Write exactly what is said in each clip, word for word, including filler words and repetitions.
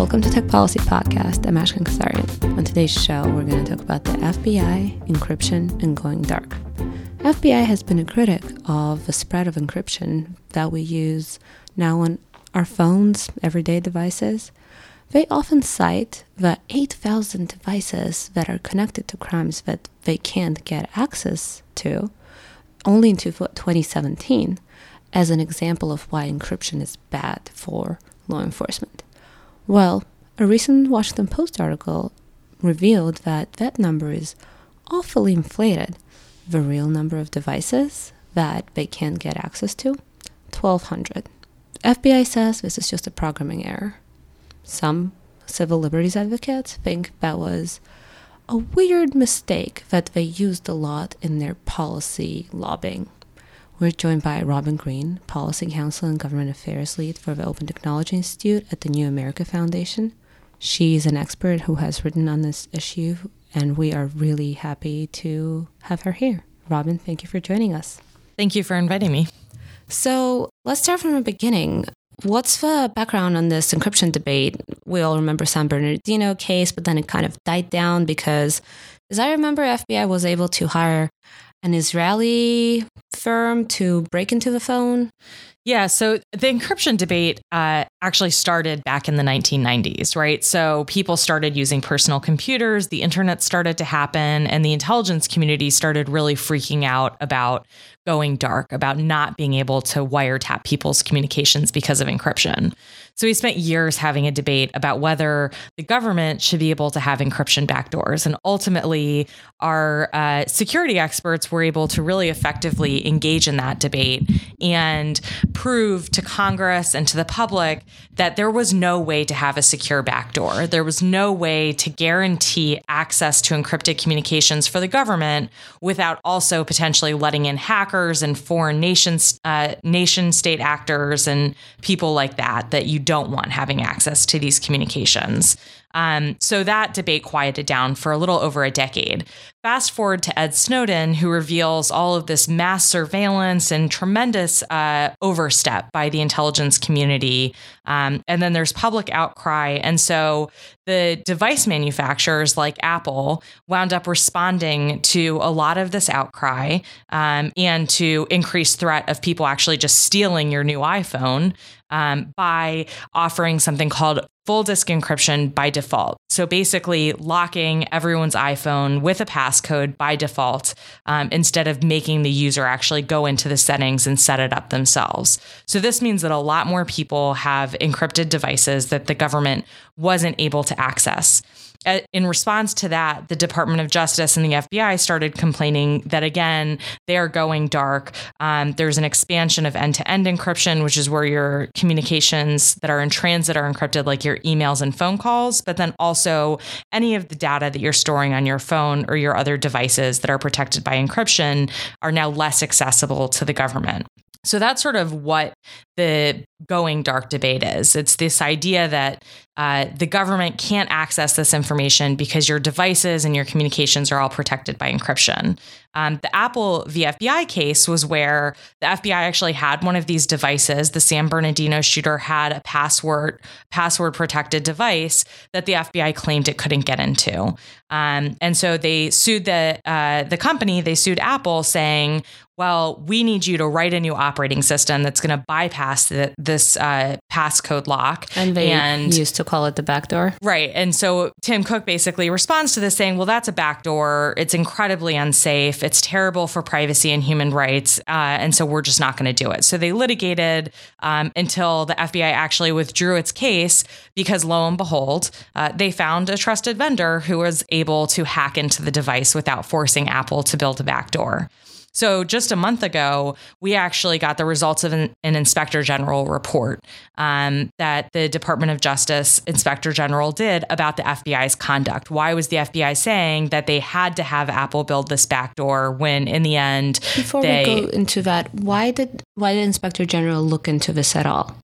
Welcome to Tech Policy Podcast. I'm Ashkan Kasarian. On today's show, we're going to talk about the F B I, encryption, and going dark. F B I has been a critic of the spread of encryption that we use now on our phones, everyday devices. They often cite the eight thousand devices that are connected to crimes that they can't get access to only in twenty seventeen as an example of why encryption is bad for law enforcement. Well, a recent Washington Post article revealed that that number is awfully inflated. The real number of devices that they can't get access to, twelve hundred. F B I says this is just a programming error. Some civil liberties advocates think that was a weird mistake that they used a lot in their policy lobbying. We're joined by Robin Green, Policy Counsel and Government Affairs Lead for the Open Technology Institute at the New America Foundation. She's an expert who has written on this issue, and we are really happy to have her here. Robin, thank you for joining us. Thank you for inviting me. So let's start from the beginning. What's the background on this encryption debate? We all remember San Bernardino case, but then it kind of died down because, as I remember, F B I was able to hire an Israeli firm to break into the phone. Yeah, so the encryption debate uh, actually started back in the nineteen nineties, right? So people started using personal computers, the internet started to happen, and the intelligence community started really freaking out about going dark, about not being able to wiretap people's communications because of encryption. So we spent years having a debate about whether the government should be able to have encryption backdoors. And ultimately, our uh, security experts were able to really effectively engage in that debate and prove to Congress and to the public that there was no way to have a secure backdoor. There was no way to guarantee access to encrypted communications for the government without also potentially letting in hackers and foreign nations, uh, nation state actors and people like that, that you don't want having access to these communications. Um, so that debate quieted down for a little over a decade. Fast forward to Ed Snowden, who reveals all of this mass surveillance and tremendous uh, overstep by the intelligence community. Um, and then there's public outcry. And so the device manufacturers like Apple wound up responding to a lot of this outcry um, and to increased threat of people actually just stealing your new iPhone um, by offering something called full disk encryption by default. So basically locking everyone's iPhone with a passcode by default um, instead of making the user actually go into the settings and set it up themselves. So this means that a lot more people have encrypted devices that the government wasn't able to access. In response to that, the Department of Justice and the F B I started complaining that, again, they are going dark. Um, there's an expansion of end-to-end encryption, which is where your communications that are in transit are encrypted, like your emails and phone calls, but then also any of the data that you're storing on your phone or your other devices that are protected by encryption are now less accessible to the government. So that's sort of what the going dark debate is. It's this idea that uh, the government can't access this information because your devices and your communications are all protected by encryption. Um, the Apple v. F B I case was where the F B I actually had one of these devices. The San Bernardino shooter had a password password protected device that the F B I claimed it couldn't get into. Um, and so they sued the uh, the company. They sued Apple, saying, well, we need you to write a new operating system that's going to bypass the, this uh, passcode lock. And they and, used to call it the backdoor. Right. And so Tim Cook basically responds to this saying, well, that's a backdoor. It's incredibly unsafe. It's terrible for privacy and human rights. Uh, and so we're just not going to do it. So they litigated um, until the F B I actually withdrew its case because, lo and behold, uh, they found a trusted vendor who was able to hack into the device without forcing Apple to build a backdoor. So just a month ago, we actually got the results of an, an Inspector General report um, that the Department of Justice Inspector General did about the F B I's conduct. Why was the F B I saying that they had to have Apple build this backdoor when, in the end, Before they... we go into that, why did why did Inspector General look into this at all?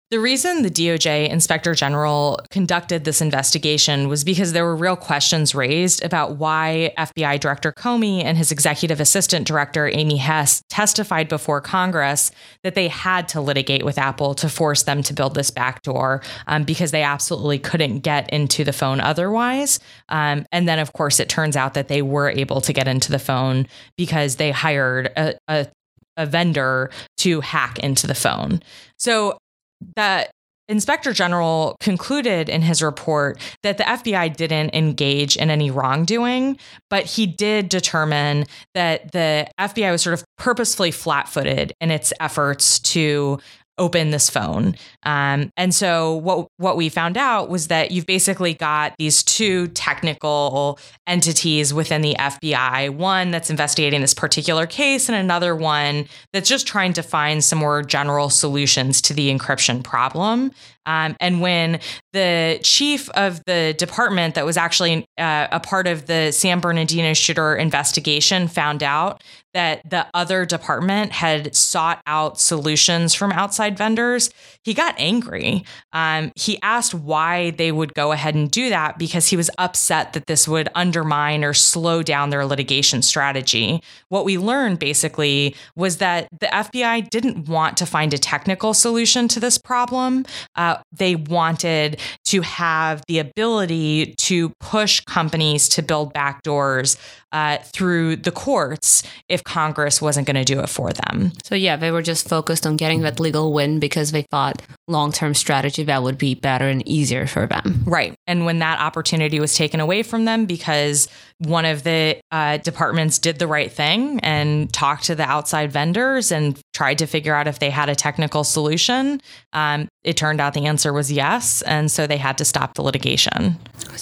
The reason the D O J Inspector General conducted this investigation was because there were real questions raised about why F B I Director Comey and his executive assistant director, Amy Hess, testified before Congress that they had to litigate with Apple to force them to build this backdoor um, because they absolutely couldn't get into the phone otherwise. Um, and then, of course, it turns out that they were able to get into the phone because they hired a, a, a vendor to hack into the phone. So the Inspector General concluded in his report that the F B I didn't engage in any wrongdoing, but he did determine that the F B I was sort of purposefully flat-footed in its efforts to open this phone. Um, and so what what we found out was that you've basically got these two technical entities within the F B I, one that's investigating this particular case and another one that's just trying to find some more general solutions to the encryption problem. Um, and when the chief of the department that was actually uh, a part of the San Bernardino shooter investigation found out that the other department had sought out solutions from outside vendors, he got angry. Um, he asked why they would go ahead and do that because he was upset that this would undermine or slow down their litigation strategy. What we learned basically was that the F B I didn't want to find a technical solution to this problem. Uh, they wanted to have the ability to push companies to build backdoors uh, through the courts if Congress wasn't going to do it for them. So yeah, they were just focused on getting that legal win because they thought long-term strategy that would be better and easier for them. Right. And when that opportunity was taken away from them because one of the uh, departments did the right thing and talked to the outside vendors and tried to figure out if they had a technical solution, um, it turned out the answer was yes. And so they had to stop the litigation.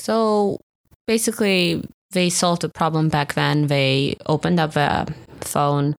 So basically, they solved the problem back then. They opened up a phone.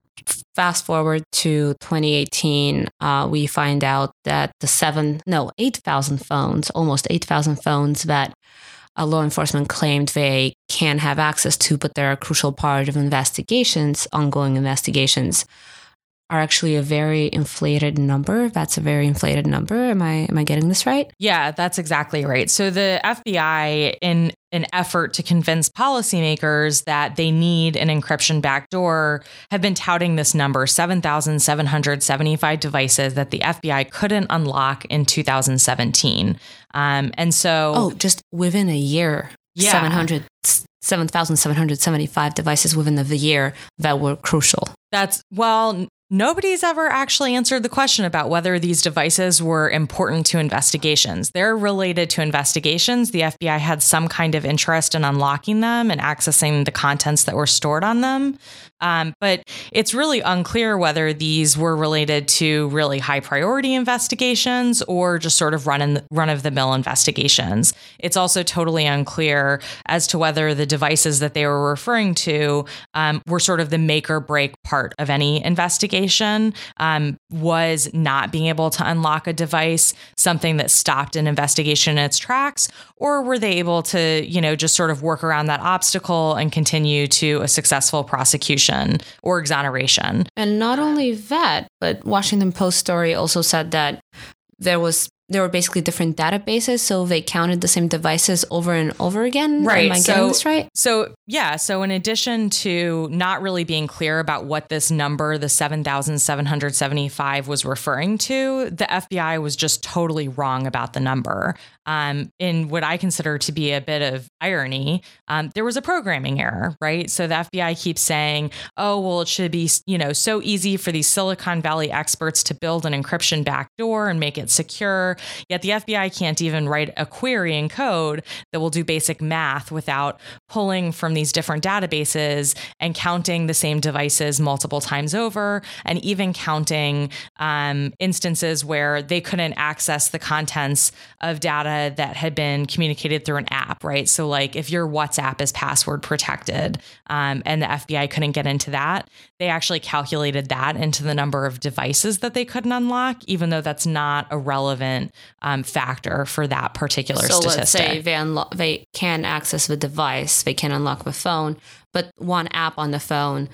Fast forward to twenty eighteen, uh, we find out that the seven, no, eight thousand phones, almost eight thousand phones that uh, law enforcement claimed they can have access to, but they're a crucial part of investigations, ongoing investigations, are actually a very inflated number. That's a very inflated number. Am I am I getting this right? Yeah, that's exactly right. So the F B I, in an effort to convince policymakers that they need an encryption backdoor, have been touting this number, seven thousand seven hundred seventy-five devices that the F B I couldn't unlock in two thousand seventeen. Um, and so... Oh, just within a year, yeah. seven thousand seven hundred seventy-five devices within the year that were crucial. That's, well... Nobody's ever actually answered the question about whether these devices were important to investigations. They're related to investigations. The F B I had some kind of interest in unlocking them and accessing the contents that were stored on them. Um, but it's really unclear whether these were related to really high priority investigations or just sort of run in run of the mill investigations. It's also totally unclear as to whether the devices that they were referring to um, were sort of the make or break part of any investigation. Um, was not being able to unlock a device something that stopped an investigation in its tracks, or were they able to, you know, just sort of work around that obstacle and continue to a successful prosecution or exoneration? And not only that, but Washington Post story also said that there was there were basically different databases, so they counted the same devices over and over again. Right. Am I so, getting this right? So, yeah. So in addition to not really being clear about what this number, the seven thousand seven hundred seventy-five, was referring to, the F B I was just totally wrong about the number. Um, in what I consider to be a bit of irony, um, there was a programming error, right? So the F B I keeps saying, oh, well, it should be, you know, so easy for these Silicon Valley experts to build an encryption backdoor and make it secure. Yet the F B I can't even write a query in code that will do basic math without pulling from these different databases and counting the same devices multiple times over, and even counting um, instances where they couldn't access the contents of data that had been communicated through an app, right? So like if your WhatsApp is password protected um, and the F B I couldn't get into that, they actually calculated that into the number of devices that they couldn't unlock, even though that's not a relevant um, factor for that particular so statistic. So let's say they, unlo- they can access the device, they can unlock the phone, but one app on the phone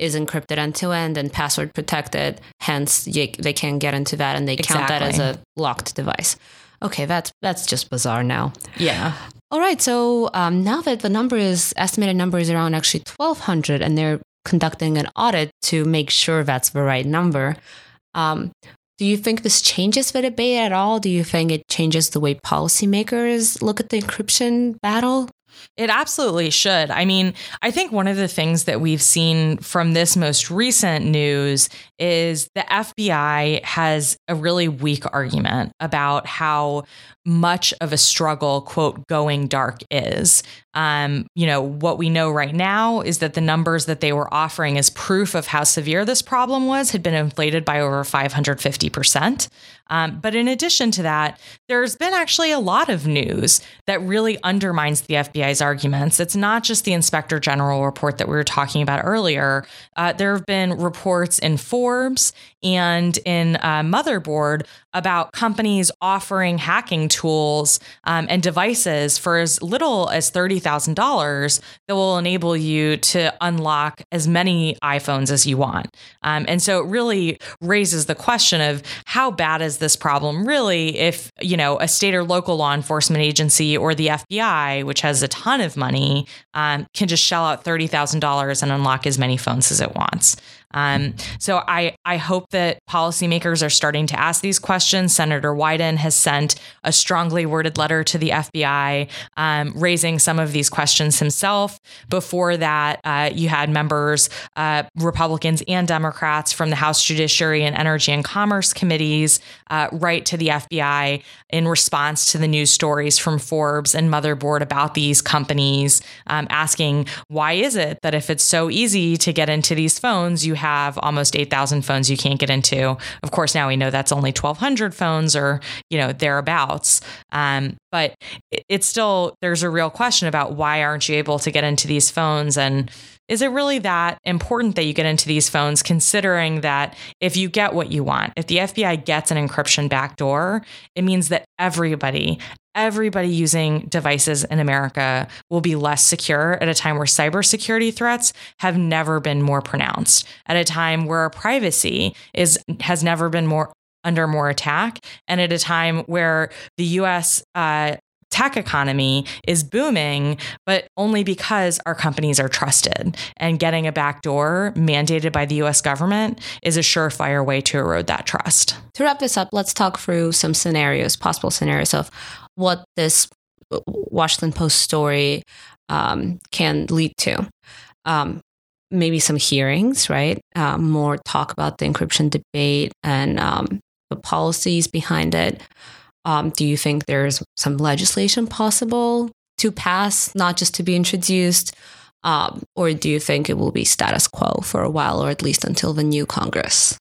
is encrypted end to end and password protected. Hence, you, they can't get into that, and they exactly. count that as a locked device. Okay, that's that's just bizarre now. Yeah. All right. So um, now that the number is estimated number is around actually twelve hundred, and they're conducting an audit to make sure that's the right number. Um, do you think this changes the debate at all? Do you think it changes the way policymakers look at the encryption battle? It absolutely should. I mean, I think one of the things that we've seen from this most recent news is the F B I has a really weak argument about how much of a struggle, quote, going dark is. Um, you know, what we know right now is that the numbers that they were offering as proof of how severe this problem was had been inflated by over five hundred fifty percent. Um, but in addition to that, there's been actually a lot of news that really undermines the F B I's arguments. It's not just the Inspector General report that we were talking about earlier. Uh, there have been reports in Forbes and in uh, Motherboard about companies offering hacking tools um, and devices for as little as thirty thousand dollars that will enable you to unlock as many iPhones as you want. Um, and so it really raises the question of how bad is this problem really if, you know, a state or local law enforcement agency or the F B I, which has a ton of money, um, can just shell out thirty thousand dollars and unlock as many phones as it wants. Um, so I, I hope that policymakers are starting to ask these questions. Senator Wyden has sent a strongly worded letter to the F B I, um, raising some of these questions himself. Before that, uh, you had members, uh, Republicans and Democrats from the House Judiciary and Energy and Commerce committees uh, write to the F B I in response to the news stories from Forbes and Motherboard about these companies, um, asking, why is it that if it's so easy to get into these phones, you have almost eight thousand phones you can't get into? Of course, now we know that's only twelve hundred phones or, you know, thereabouts. Um, but it's still, there's a real question about why aren't you able to get into these phones? And is it really that important that you get into these phones, considering that if you get what you want, if the F B I gets an encryption backdoor, it means that everybody, everybody using devices in America will be less secure at a time where cybersecurity threats have never been more pronounced, at a time where our privacy is has never been more under more attack, and at a time where the U S uh, tech economy is booming, but only because our companies are trusted. And getting a backdoor mandated by the U S government is a surefire way to erode that trust. To wrap this up, let's talk through some scenarios, possible scenarios of what this Washington Post story um, can lead to. Um, maybe some hearings, right? Uh, more talk about the encryption debate and um, the policies behind it. Um, do you think there's some legislation possible to pass, not just to be introduced? Um, or do you think it will be status quo for a while, or at least until the new Congress?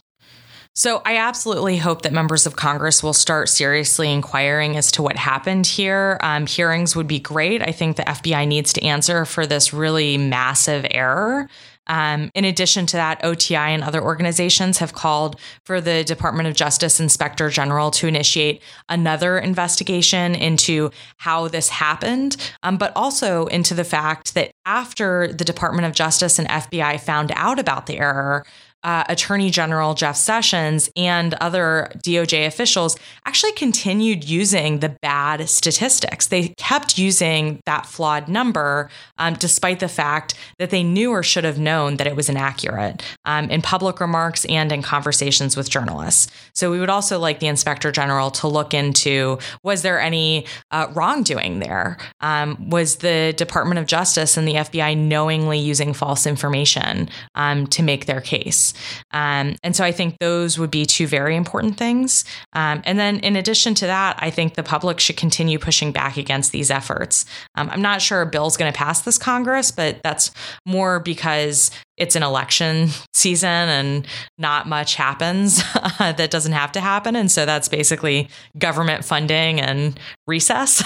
So I absolutely hope that members of Congress will start seriously inquiring as to what happened here. Um, hearings would be great. I think the F B I needs to answer for this really massive error. Um, in addition to that, O T I and other organizations have called for the Department of Justice Inspector General to initiate another investigation into how this happened, um, but also into the fact that after the Department of Justice and F B I found out about the error, Uh, Attorney General Jeff Sessions and other D O J officials actually continued using the bad statistics. They kept using that flawed number, um, despite the fact that they knew or should have known that it was inaccurate, um, in public remarks and in conversations with journalists. So we would also like the Inspector General to look into, was there any uh, wrongdoing there? Um, was the Department of Justice and the F B I knowingly using false information um, to make their case? Um, and so I think those would be two very important things. Um, and then in addition to that, I think the public should continue pushing back against these efforts. Um, I'm not sure a bill's going to pass this Congress, but that's more because it's an election season and not much happens that doesn't have to happen. And so that's basically government funding and recess.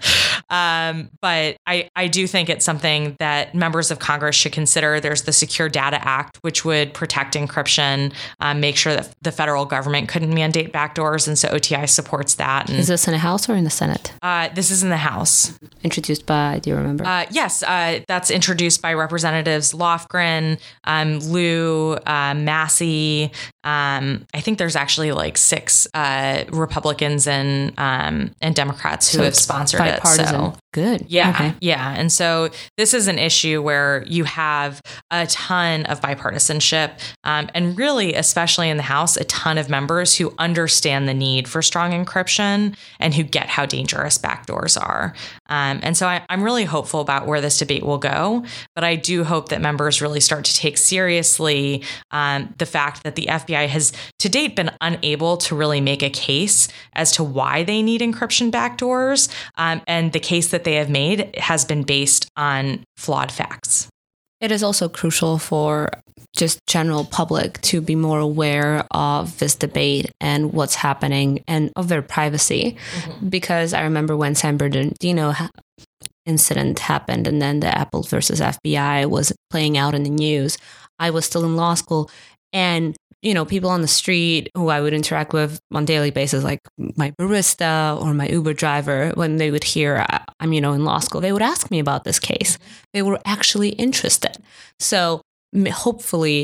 um, but I, I do think it's something that members of Congress should consider. There's the Secure Data Act, which would protect encryption, um, make sure that the federal government couldn't mandate backdoors. And so O T I supports that. And, is this in the House or in the Senate? Uh, this is in the House. Introduced by, do you remember? Uh, yes, uh, that's introduced by Representatives Lofgren, um, Lou, uh, Massey. Um, I think there's actually like six uh, Republicans and um, and Democrats who So have it's sponsored it. bipartisan. So Good. yeah, Okay. yeah. And so this is an issue where you have a ton of bipartisanship, um, and really, especially in the House, a ton of members who understand the need for strong encryption and who get how dangerous backdoors are. Um, and so I, I'm really hopeful about where this debate will go. But I do hope that members really start to take seriously um, the fact that the F B I has to date been unable to really make a case as to why they need encryption backdoors. Um, and the case that they have made has been based on flawed facts. It is also crucial for just general public to be more aware of this debate and what's happening and of their privacy. Mm-hmm. Because I remember when San Bernardino ha- incident happened and then the Apple versus F B I was playing out in the news, I was still in law school, and you know, people on the street who I would interact with on a daily basis, like my barista or my Uber driver, when they would hear I'm, you know, in law school, they would ask me about this case. They were actually interested. So hopefully,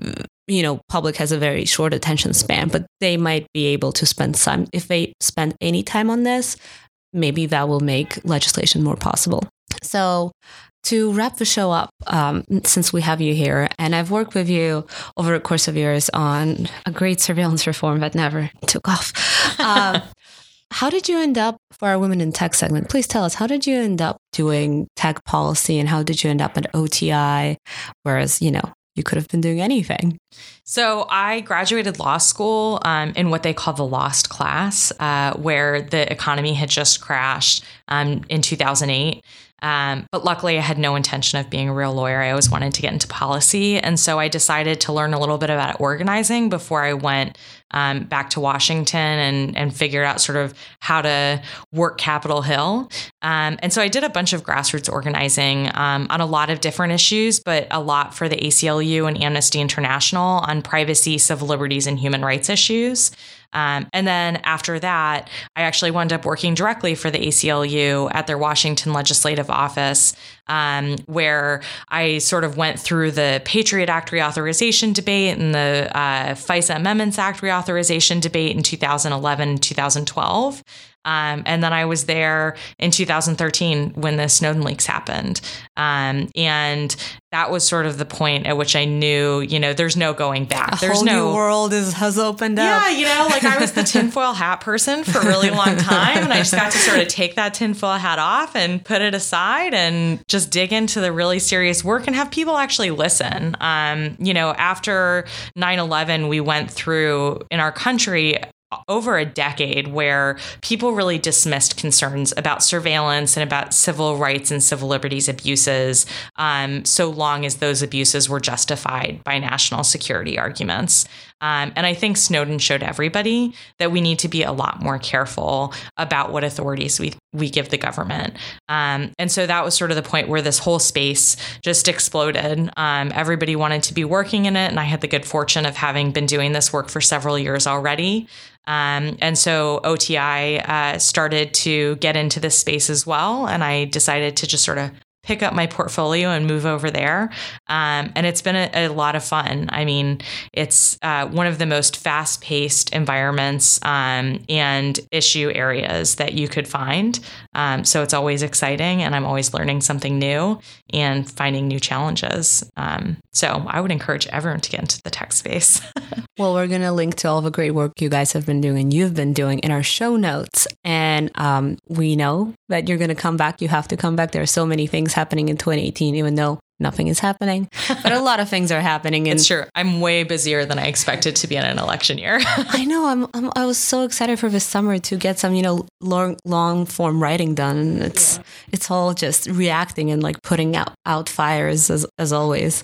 you know, public has a very short attention span, but they might be able to spend some, if they spend any time on this, maybe that will make legislation more possible. So to wrap the show up, um, since we have you here, and I've worked with you over the course of years on a great surveillance reform that never took off. Um, how did you end up, for our Women in Tech segment, please tell us, how did you end up doing tech policy and how did you end up at O T I, whereas, you know, you could have been doing anything? So I graduated law school um, in what they call the lost class, uh, where the economy had just crashed um, in two thousand eight. Um, but luckily, I had no intention of being a real lawyer. I always wanted to get into policy. And so I decided to learn a little bit about organizing before I went um, back to Washington and, and figured out sort of how to work Capitol Hill. Um, and so I did a bunch of grassroots organizing um, on a lot of different issues, but a lot for the A C L U and Amnesty International on privacy, civil liberties, and human rights issues. Um, and then after that, I actually wound up working directly for the A C L U at their Washington legislative office, um, where I sort of went through the Patriot Act reauthorization debate and the uh, FISA Amendments Act reauthorization debate in two thousand eleven, two thousand twelve. Um, and then I was there in two thousand thirteen when the Snowden leaks happened. Um, and that was sort of the point at which I knew, you know, there's no going back. A there's whole no new world is, has opened up. Yeah, you know, like I was the tinfoil hat person for a really long time. And I just got to sort of take that tinfoil hat off and put it aside and just dig into the really serious work and have people actually listen. Um, you know, after nine eleven, we went through in our country over a decade where people really dismissed concerns about surveillance and about civil rights and civil liberties abuses, um, so long as those abuses were justified by national security arguments. Um, and I think Snowden showed everybody that we need to be a lot more careful about what authorities we we give the government. Um, and so that was sort of the point where this whole space just exploded. Um, everybody wanted to be working in it. And I had the good fortune of having been doing this work for several years already. Um, and so O T I uh, started to get into this space as well. And I decided to just sort of pick up my portfolio and move over there. Um, and it's been a, a lot of fun. I mean, it's uh, one of the most fast-paced environments um, and issue areas that you could find. Um, so it's always exciting, and I'm always learning something new and finding new challenges. Um, so I would encourage everyone to get into the tech space. Well, we're going to link to all the great work you guys have been doing and you've been doing in our show notes. And um, we know that you're going to come back. You have to come back. There are so many things happening in twenty eighteen, even though nothing is happening. But a lot of things are happening. And it's true. I'm way busier than I expected to be in an election year. I know. I'm, I'm. I was so excited for this summer to get some, you know, long, long form writing done. And it's yeah. it's all just reacting and like putting out, out fires as as always.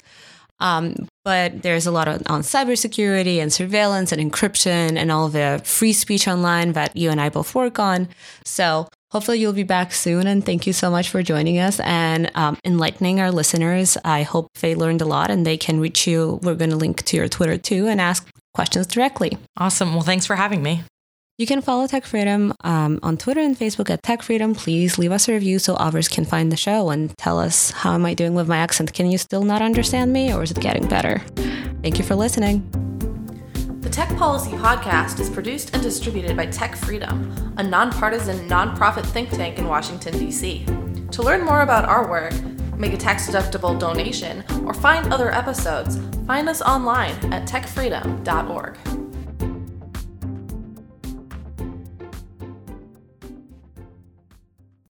Um, but there's a lot of, on cybersecurity and surveillance and encryption and all the free speech online that you and I both work on. So hopefully you'll be back soon. And thank you so much for joining us and um, enlightening our listeners. I hope they learned a lot and they can reach you. We're going to link to your Twitter too and ask questions directly. Awesome. Well, thanks for having me. You can follow Tech Freedom um, on Twitter and Facebook at Tech Freedom. Please leave us a review so others can find the show and tell us, how am I doing with my accent? Can you still not understand me, or is it getting better? Thank you for listening. The Tech Policy Podcast is produced and distributed by Tech Freedom, a nonpartisan, nonprofit think tank in Washington, D C. To learn more about our work, make a tax-deductible donation, or find other episodes, find us online at tech freedom dot org.